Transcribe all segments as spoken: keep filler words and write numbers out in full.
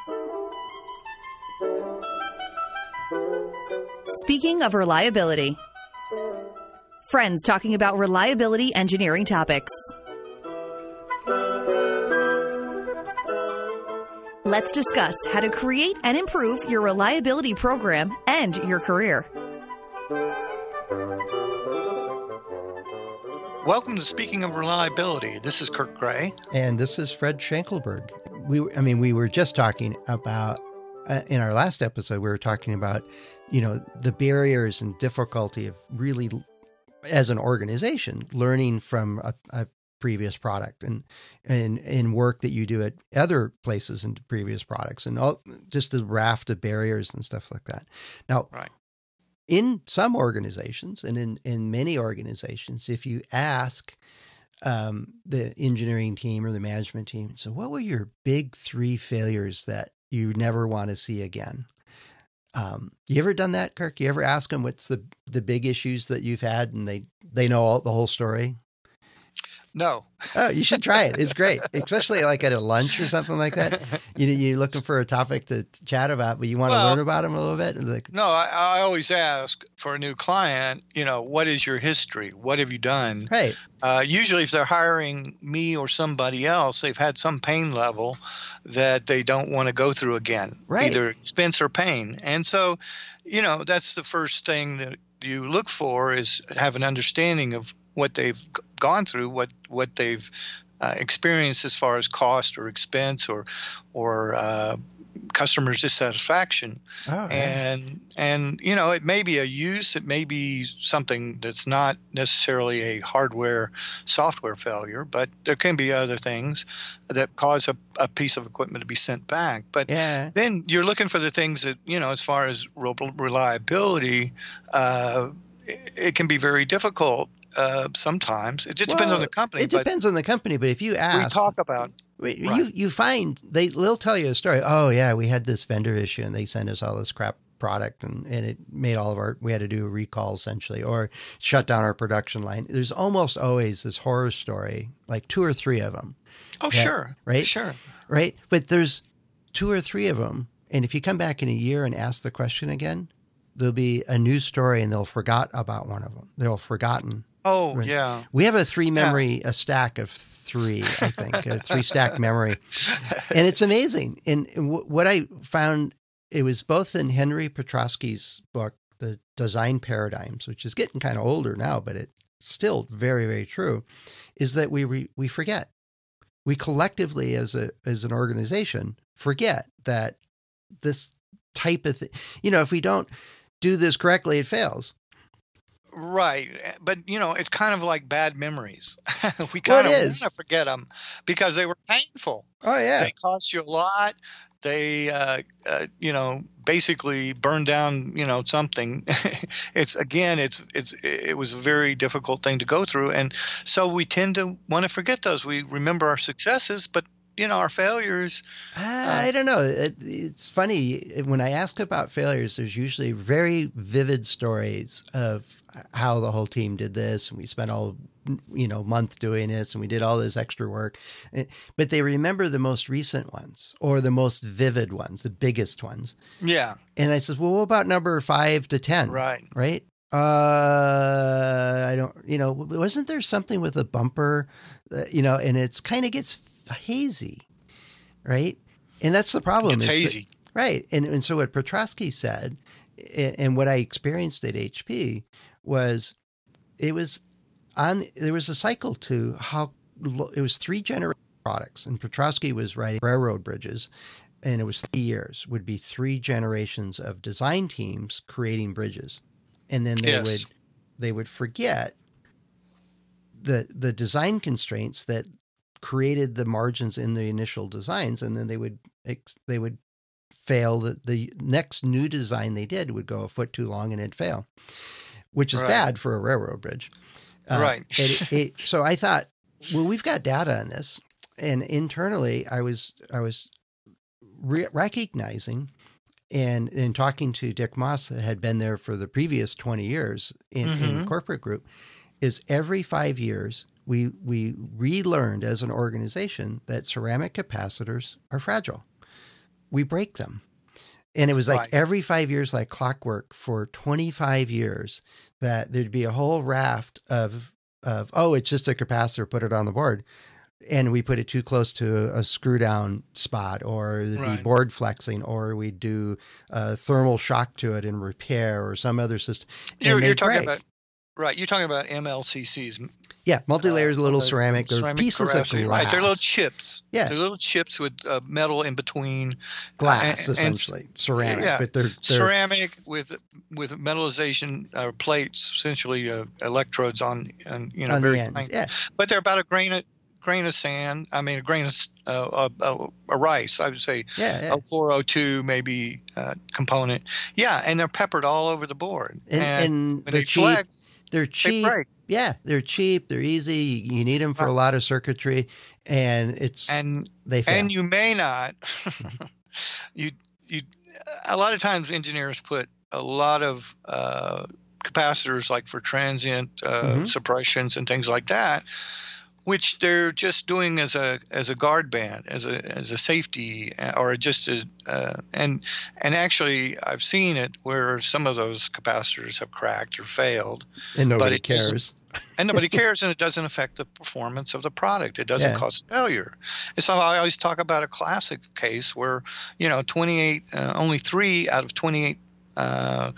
Speaking of reliability, friends talking about reliability engineering topics. Let's discuss how to create and improve your reliability program and your career. Welcome to Speaking of Reliability. This is Kirk Gray. And this is Fred Schenkelberg. We, I mean, we were just talking about, uh, in our last episode, we were talking about, you know, the barriers and difficulty of really, as an organization, learning from a, a previous product and, and, and work that you do at other places and previous products and all, just the raft of barriers and stuff like that. Now, right. In some organizations and in, in many organizations, if you ask um, the engineering team or the management team, so what were your big three failures that you never want to see again? Um, you ever done that, Kirk? You ever ask them what's the, the big issues that you've had and they, they know all, the whole story? No. Oh, you should try it. It's great, especially like at a lunch or something like that. You know, you're looking for a topic to chat about, but you want well, to learn about them a little bit. Like, no, I, I always ask for a new client, you know, what is your history? What have you done? Right. Uh, usually if they're hiring me or somebody else, they've had some pain level that they don't want to go through again, right. Either expense or pain. And so, you know, that's the first thing that you look for is have an understanding of what they've gone through, what what they've uh, experienced as far as cost or expense or or uh, customer dissatisfaction. Oh, right. And and you know, it may be a use, it may be something that's not necessarily a hardware software failure, but there can be other things that cause a, a piece of equipment to be sent back. But yeah. Then you're looking for the things that, you know, as far as reliability, uh, it, it can be very difficult. Uh, sometimes it just well, depends on the company. It depends on the company, but if you ask, we talk about you right. you find they they'll tell you a story. Oh yeah, we had this vendor issue and they sent us all this crap product and, and it made all of our we had to do a recall essentially or shut down our production line. There's almost always this horror story, like two or three of them. Oh that, sure, right, sure, right. But there's two or three of them, and if you come back in a year and ask the question again, there'll be a new story and they'll forgot about one of them. They'll have forgotten. Oh, right. yeah. We have a three memory, yeah. a stack of three, I think, a three stack memory. And it's amazing. And w- what I found, it was both in Henry Petroski's book, The Design Paradigms, which is getting kind of older now, but it's still very, very true, is that we re- we forget. We collectively as a as an organization forget that this type of thing, you know, if we don't do this correctly, it fails. Right. But, you know, it's kind of like bad memories. we kind well, of want to forget them because they were painful. Oh, yeah. They cost you a lot. They, uh, uh, you know, basically burn down, you know, something. it's, again, it's, it's, it was a very difficult thing to go through. And so we tend to want to forget those. We remember our successes, but you know, our failures. Uh, I don't know. It, it's funny. When I ask about failures, there's usually very vivid stories of how the whole team did this. And we spent all, you know, month doing this and we did all this extra work. But they remember the most recent ones or the most vivid ones, the biggest ones. Yeah. And I says, well, what about number five to ten? Right. Right. Uh, I don't, you know, wasn't there something with a bumper, uh, you know, and it's kind of gets hazy, right? And that's the problem. It's hazy. That, right. And and so what Petrosky said, and what I experienced at H P was it was on, there was a cycle to how, it was three generations of products. And Petrosky was writing railroad bridges, and it was three years, would be three generations of design teams creating bridges. And then they yes. would they would forget the the design constraints that created the margins in the initial designs, and then they would they would fail. The, the next new design they did would go a foot too long and it'd fail, which is right. bad for a railroad bridge. Uh, right. it, it, so I thought, well, we've got data on this, and internally, I was I was re- recognizing. And in talking to Dick Moss, that had been there for the previous twenty years in, mm-hmm. in corporate group, is every five years we we relearned as an organization that ceramic capacitors are fragile. we break them. And it was like Right. every five years, like clockwork for twenty-five years, that there'd be a whole raft of, of, oh, it's just a capacitor, put it on the board. And we put it too close to a screw down spot, or there'd Right. be board flexing, or we do a thermal shock to it in repair or some other system. And You're, they you're talking break. about, right, you're talking about M L C Cs. Yeah, multi-layers, uh, little uh, ceramic, they're ceramic pieces of capacitor. glass. Right, they're little chips. Yeah. They're little chips with uh, metal in between. glass, uh, and- essentially, ceramic, yeah, but they're, they're ceramic with with metallization uh, plates, essentially uh, electrodes on, on you know, on very the ends. fine. Yeah, But they're about a grain of grain of sand. I mean, a grain of uh, uh, uh, a rice. I would say yeah, yeah. a four oh two maybe uh, component. Yeah, and they're peppered all over the board. And, and when they're they cheap. flex, They're they cheap. break. Yeah, they're cheap. They're easy. You need them for a Right. lot of circuitry, and it's And they fail. and you may not. you you a lot of times engineers put a lot of uh, capacitors like for transient uh, Mhm. suppressions and things like that, which they're just doing as a as a guard band, as a as a safety, uh, or just a uh, and and actually I've seen it where some of those capacitors have cracked or failed, and nobody it isn't- cares. and nobody cares, and it doesn't affect the performance of the product. It doesn't Yeah. cause failure. And so I always talk about a classic case where, you know, twenty-eight, uh, only three out of twenty-eight uh,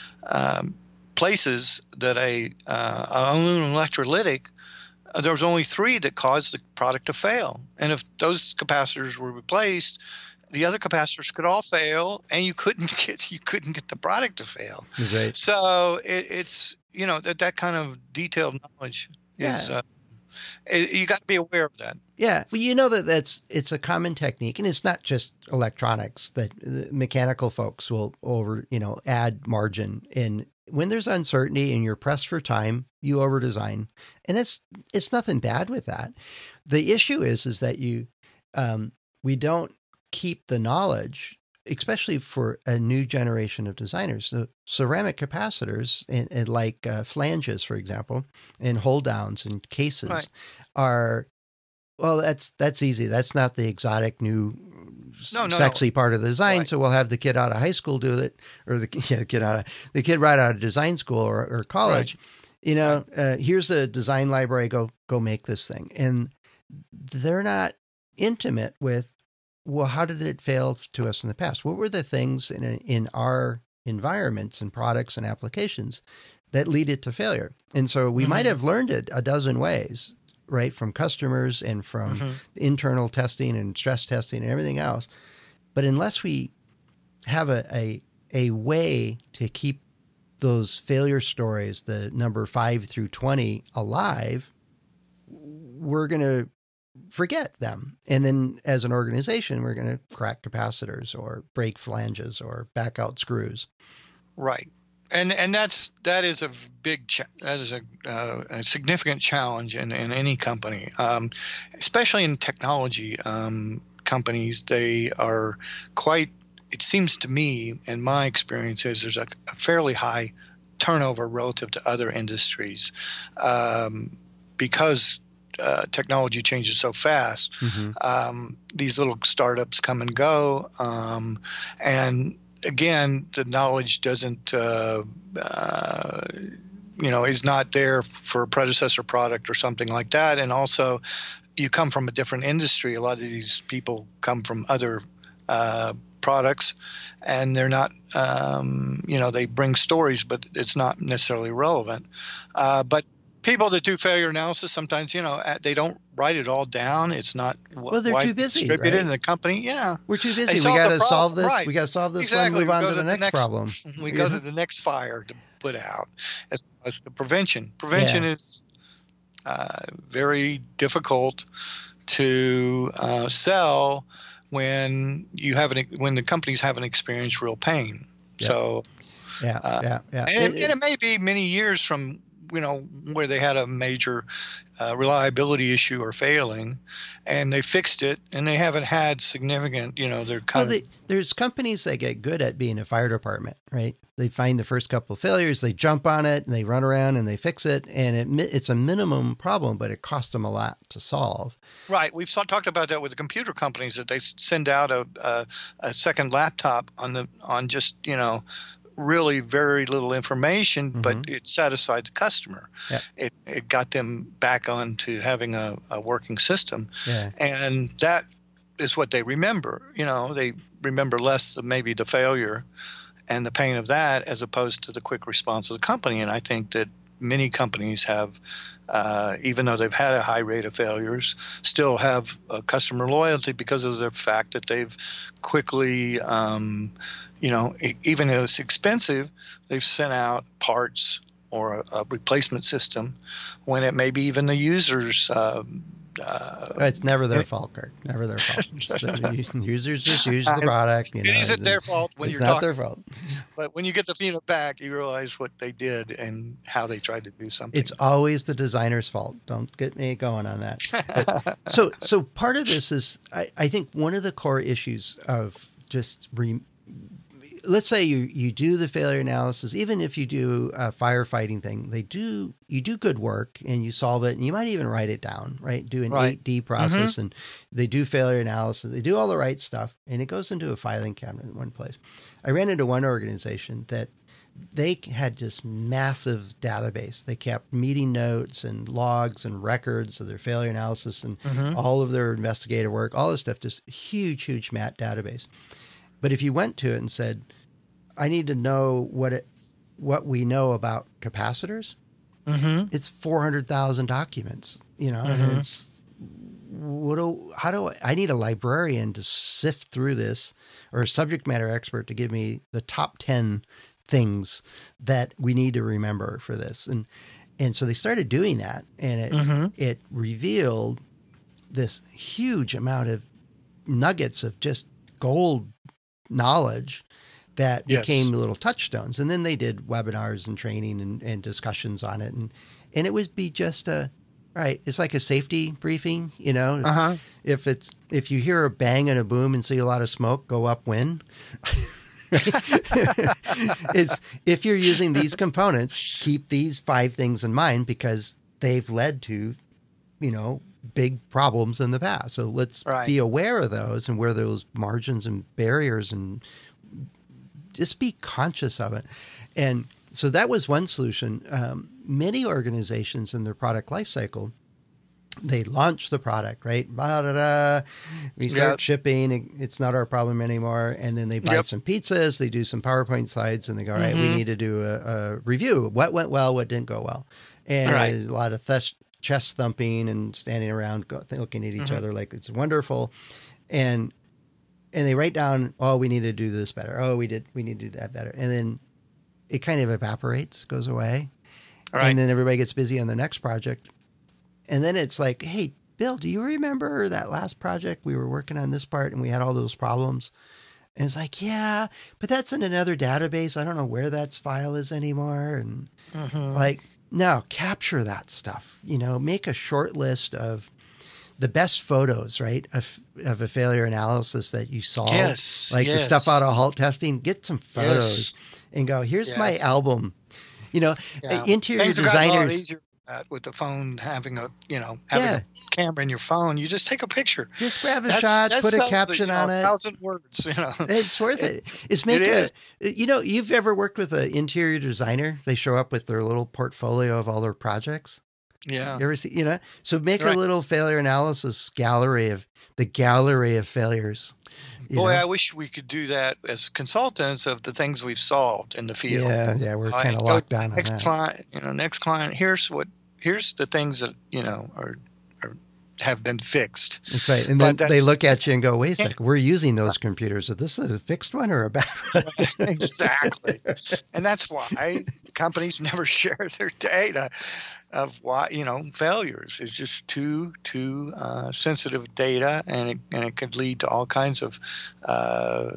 um, places that a uh, an aluminum electrolytic, uh, there was only three that caused the product to fail. And if those capacitors were replaced, the other capacitors could all fail, and you couldn't get you couldn't get the product to fail. Right. So it, it's you know that that kind of detailed knowledge is Yeah. uh, it, you got to be aware of that. Yeah, well, you know that that's it's a common technique, and it's not just electronics that uh, mechanical folks will over you know add margin in when there's uncertainty and you're pressed for time, you over design, and it's it's nothing bad with that. The issue is is that you um, we don't keep the knowledge, especially for a new generation of designers. So ceramic capacitors and, and like uh, flanges, for example, and hold downs and cases Right. are, well, that's, that's easy. That's not the exotic new s- No, no, sexy part of the design. Right. So we'll have the kid out of high school do it, or the yeah, kid out of the kid right out of design school or, or college. You know, uh, here's a design library. Go, go make this thing. And they're not intimate with, well, how did it fail to us in the past? What were the things in in our environments and products and applications that lead it to failure? And so we Mhm. might have learned it a dozen ways, right, from customers and from Mhm. internal testing and stress testing and everything else. But unless we have a a, a way to keep those failure stories, the number five through twenty, alive, we're going to forget them. And then as an organization, we're going to crack capacitors or break flanges or back out screws. Right. And and that's that is a big cha- that is a, uh, a significant challenge in, in any company, um, especially in technology um, companies. They are quite. It seems to me, in my experience, is there's a, a fairly high turnover relative to other industries, um, because uh, technology changes so fast. Mm-hmm. Um, these little startups come and go, um, and again, the knowledge doesn't, uh, uh, you know, is not there for a predecessor product or something like that. And also, you come from a different industry. A lot of these people come from other uh, products, and they're not, um, you know, they bring stories, but it's not necessarily relevant. Uh, but people that do failure analysis, sometimes, you know, they don't write it all down. It's not Well, they're widely too busy, distributed right? in the company. Yeah. We're too They busy. We solve got the to solve problem, this. right. We got to solve this Exactly. one, move We on go to the next, problem. We go Yeah. to the next fire to put out as opposed to prevention. Prevention Yeah. is uh, very difficult to uh, sell when you haven't when the companies haven't experienced real pain. Yeah. So Yeah, Uh, yeah, yeah. and, It- and it may be many years from you know, where they had a major uh, reliability issue or failing, and they fixed it, and they haven't had significant, you know, they're kind well, of. they, there's companies that get good at being a fire department, right? They find the first couple of failures, they jump on it, and they run around and they fix it, and it, it's a minimum problem, but it costs them a lot to solve. Right. We've talked about that with the computer companies, that they send out a, a, a second laptop on the on just, you know, really very little information, mm-hmm. but it satisfied the customer. Yeah. It it got them back on to having a, a working system. Yeah. And that is what they remember. You know, they remember less than maybe the failure and the pain of that, as opposed to the quick response of the company. And I think that many companies have, uh, even though they've had a high rate of failures, still have uh, customer loyalty because of the fact that they've quickly, um, you know, e- even though it's expensive, they've sent out parts or a, a replacement system when it may be even the user's. Uh, uh, it's never their it, fault, Kirk. Never their fault. The users just use the product. You know, it isn't their fault when it's you're not talking. their fault. But when you get the feedback, you realize what they did and how they tried to do something. It's always the designer's fault. Don't get me going on that. But, so, so part of this is, I, I think, one of the core issues of just re, let's say you, you do the failure analysis, even if you do a firefighting thing, they do, you do good work and you solve it, and you might even write it down, right? Do an right. eight D process, mm-hmm. and they do failure analysis. They do all the right stuff, and it goes into a filing cabinet in one place. I ran into one organization that they had this massive database. They kept meeting notes and logs and records of their failure analysis and mm-hmm. all of their investigative work, all this stuff, just huge, huge mat database. But if you went to it and said, I need to know what it, what we know about capacitors, mm-hmm. it's four hundred thousand documents, you know, mm-hmm. and it's, what do, how do I, I need a librarian to sift through this, or a subject matter expert to give me the top ten things that we need to remember for this. And, and so they started doing that, and it, mm-hmm. it revealed this huge amount of nuggets of just gold knowledge that yes. became little touchstones. And then they did webinars and training and, and discussions on it. And, and it would be just a, right. It's like a safety briefing, you know, uh-huh. if it's, if you hear a bang and a boom and see a lot of smoke, go upwind. It's, if you're using these components, keep these five things in mind, because they've led to, you know, big problems in the past. So let's right. be aware of those and where those margins and barriers, and just be conscious of it. And so that was one solution. Um, many organizations in their product lifecycle, they launch the product, right? Blah, da, da. We start yep. shipping. It's not our problem anymore. And then they buy yep. some pizzas. They do some PowerPoint slides, and they go, all right, mm-hmm. we need to do a, a review. What went well? What didn't go well? And right. a lot of th- chest thumping and standing around go, looking at each mm-hmm. other like it's wonderful. And and they write down, oh, we need to do this better. Oh, we did. We need to do that better. And then it kind of evaporates, goes away. Right. And then everybody gets busy on the next project. And then it's like, hey, Bill, do you remember that last project we were working on this part and we had all those problems? And it's like, yeah, but that's in another database. I don't know where that file is anymore. And mm-hmm. like, no, capture that stuff. You know, make a short list of the best photos, right, of, of a failure analysis that you saw. Yes, like yes. the stuff out of halt testing. Get some photos yes. and go, here's yes. my album. You know, yeah. interior Things designers. have gotten a lot easier uh, with the phone, having a, you know, having yeah. a camera in your phone. You just take a picture. Just grab a that's, shot, that's put a something, caption you know, on it. A thousand words, you know. It's worth it. It's make it a, is. You know, you've ever worked with an interior designer? They show up with their little portfolio of all their projects. Yeah. You ever see, you know, so make right. a little failure analysis gallery of the gallery of failures. Boy, know? I wish we could do that as consultants of the things we've solved in the field. Yeah. Yeah. We're Right. kind of Go locked down on next that. client, you know, next client, here's what, here's the things that, you know, are, are have been fixed. That's right. And then But they that's- look at you and go, wait a second, we're using those computers. Is this a fixed one or a bad one? Exactly. And that's why companies never share their data of why, you know, failures. It's just too, too uh, sensitive data, and it, and it could lead to all kinds of, uh,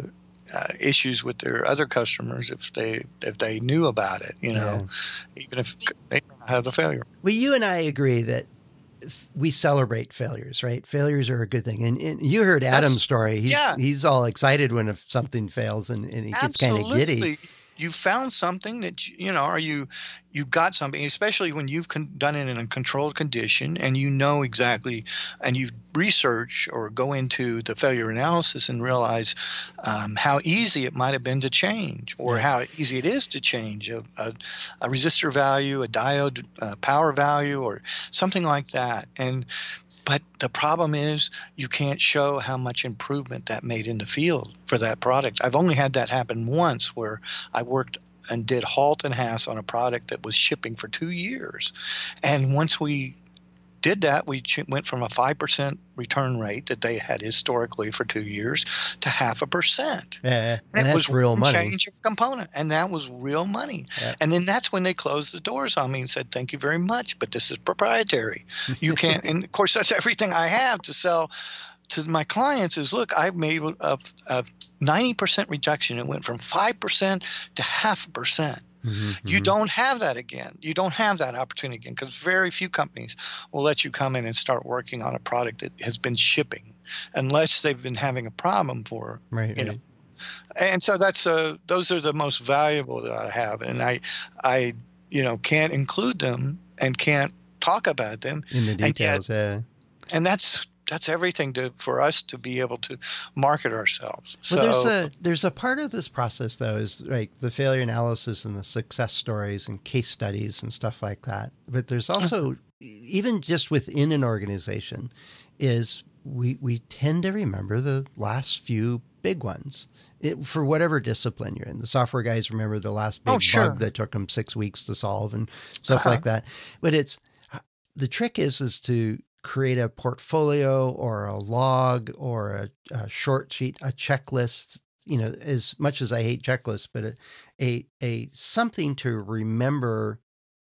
uh, issues with their other customers if they if they knew about it, you know, Yeah. even if they have the failure. Well, you and I agree that f- we celebrate failures, right? Failures are a good thing. And, and you heard Adam's That's- story. He's yeah. he's all excited when if something fails, and, and he gets kind of giddy. Absolutely. You found something that, you know, or you, you got something, especially when you've con- done it in a controlled condition and you know exactly, and you research or go into the failure analysis and realize um, how easy it might have been to change, or Yeah. how easy it is to change a, a, a resistor value, a diode uh, power value, or something like that. And But the problem is you can't show how much improvement that made in the field for that product. I've only had that happen once, where I worked and did Halt and Hass on a product that was shipping for two years. And once we did that, we ch- went from a five percent return rate that they had historically for two years to half a percent. Yeah, and, And it that's was real one money. change of component, and that was real money. Yeah. And then that's when they closed the doors on me and said, "Thank you very much, but this is proprietary. You can't." And of course, that's everything I have to sell to my clients. Is look, I've made a, a ninety percent reduction. It went from five percent to half a percent. Mm-hmm, You don't have that again. You don't have that opportunity again, because very few companies will let you come in and start working on a product that has been shipping, unless they've been having a problem for, right, you right. know. And so that's uh, those are the most valuable that I have, and I, I, you know, can't include them and can't talk about them, In the and yet- details, yeah. and that's that's everything to for us to be able to market ourselves. Well, there's So- a there's a part of this process though is like the failure analysis and the success stories and case studies and stuff like that. But there's also even just within an organization is we we tend to remember the last few big ones. It, for whatever discipline you're in. The software guys remember the last big Oh, sure. bug that took them six weeks to solve and stuff Uh-huh. like that. But it's the trick is is to create a portfolio or a log or a, a short sheet, a checklist. You know, as much as I hate checklists, but a a, a something to remember,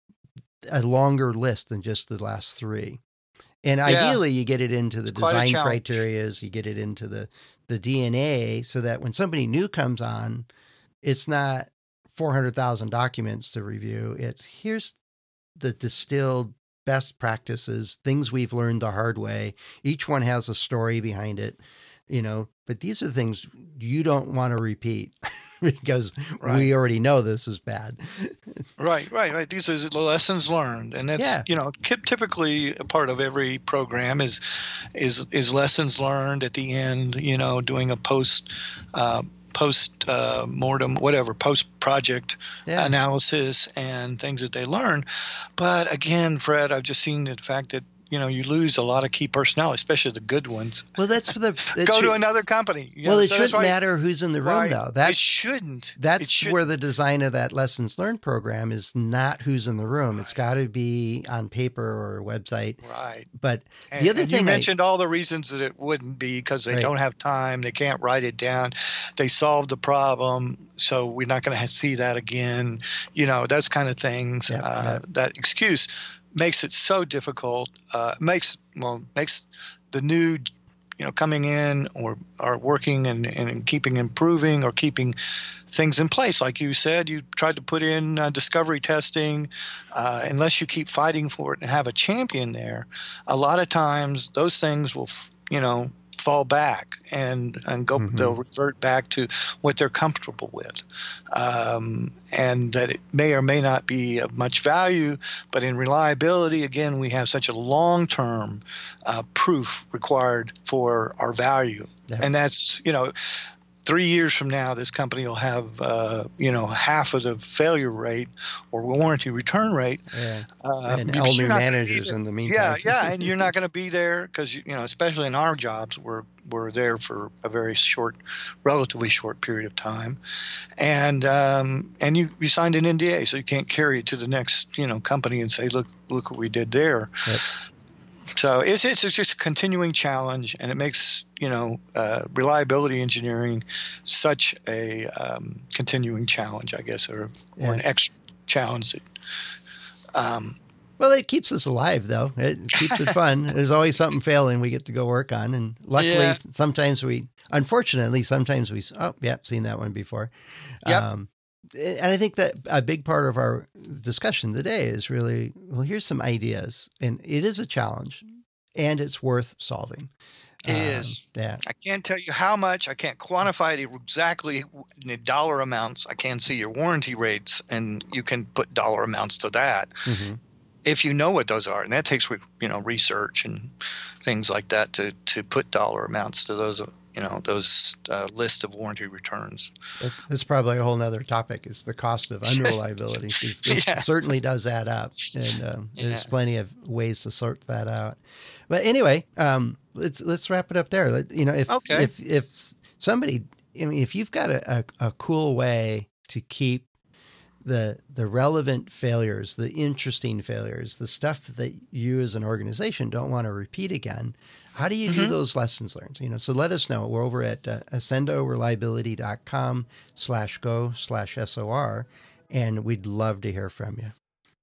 a longer list than just the last three. And Yeah. ideally, you get it into the It's quite a design challenge. criterias, you get it into the, the D N A so that when somebody new comes on, it's not four hundred thousand documents to review. It's here's the distilled best practices, things we've learned the hard way. Each one has a story behind it, you know, but these are the things you don't want to repeat because Right. we already know this is bad. Right, right, right. These are the lessons learned, and that's Yeah. you know ki- typically a part of every program is is is lessons learned at the end. You know, doing a post uh, post uh, mortem, whatever, post project Yeah. analysis and things that they learn. But again, Fred, I've just seen the fact that you know you lose a lot of key personnel, especially the good ones. Well, that's for the, that Go to should- another company. you well, know, it so that's shouldn't why- matter who's in the room right. though. it That's, shouldn't. It That's should- where the design of that lessons learned program is not who's in the room. It's got to be on paper or a website. Right. But And, the other and thing you I- mentioned all the reasons that it wouldn't be because they Right. don't have time, they can't write it down, they solved the problem, so we're not going to see that again. You know, those kind of things. Yep, uh, yep. That excuse makes it so difficult. Uh, makes well makes the new, you know, coming in or or working and and keeping improving or keeping things in place. Like you said, you tried to put in uh, discovery testing. Uh, unless you keep fighting for it and have a champion there, a lot of times those things will, you know, fall back and and go. Mhm. They'll revert back to what they're comfortable with, um, and that it may or may not be of much value. But in reliability, again, we have such a long-term uh, proof required for our value, Yeah. and that's you know. Three years from now, this company will have, uh, you know, half of the failure rate or warranty return rate. yeah, Uh, and because all you're new not gonna be managers there. in the Yeah, meantime. yeah, and you're not going to be there because you know, especially in our jobs, we're we're there for a very short, relatively short period of time, and um, and you, you signed an N D A, so you can't carry it to the next you know company and say, look look what we did there. Yep. So it's, it's it's just a continuing challenge, and it makes you know uh, reliability engineering such a um, continuing challenge, I guess, or or an Yeah. extra challenge that um, Well, it keeps us alive, though. It keeps it fun. There's always something failing we get to go work on. And luckily, yeah. sometimes we, unfortunately, sometimes we, oh, yeah, seen that one before. Yep. Um, and I think that a big part of our discussion today is really, well, here's some ideas. And it is a challenge, and it's worth solving. It um, is. Yeah. I can't tell you how much. I can't quantify it exactly in dollar amounts. I can see your warranty rates, and you can put dollar amounts to that. Mm-hmm. If you know what those are, and that takes you know research and things like that to to put dollar amounts to those you know those uh, list of warranty returns. That's probably a whole nother topic. Is the cost of unreliability? Because it yeah. certainly does add up, and um, yeah. there's plenty of ways to sort that out. But anyway, um, let's let's wrap it up there. Let, you know, if okay. if if somebody, I mean, if you've got a, a, a cool way to keep the the relevant failures, the interesting failures, the stuff that you as an organization don't want to repeat again, how do you mm-hmm. do those lessons learned? You know, so let us know. We're over at uh, accendoreliability.com slash go slash SOR, and we'd love to hear from you.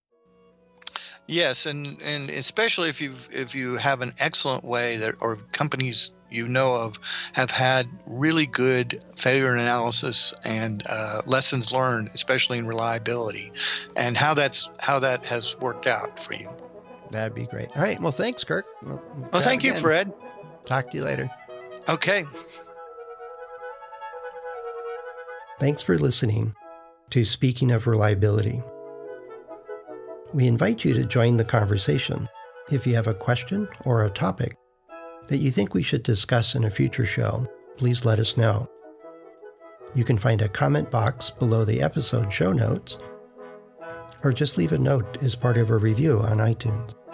Yes, and, and especially if you if you have an excellent way that or companies you know of have had really good failure analysis and uh, lessons learned, especially in reliability, and how that's how that has worked out for you. That'd be great. All right. Well, thanks, Kirk. Well, well thank again. you, Fred. Talk to you later. Okay. Thanks for listening to Speaking of Reliability. We invite you to join the conversation. If you have a question or a topic that you think we should discuss in a future show, please let us know. You can find a comment box below the episode show notes, or just leave a note as part of a review on iTunes.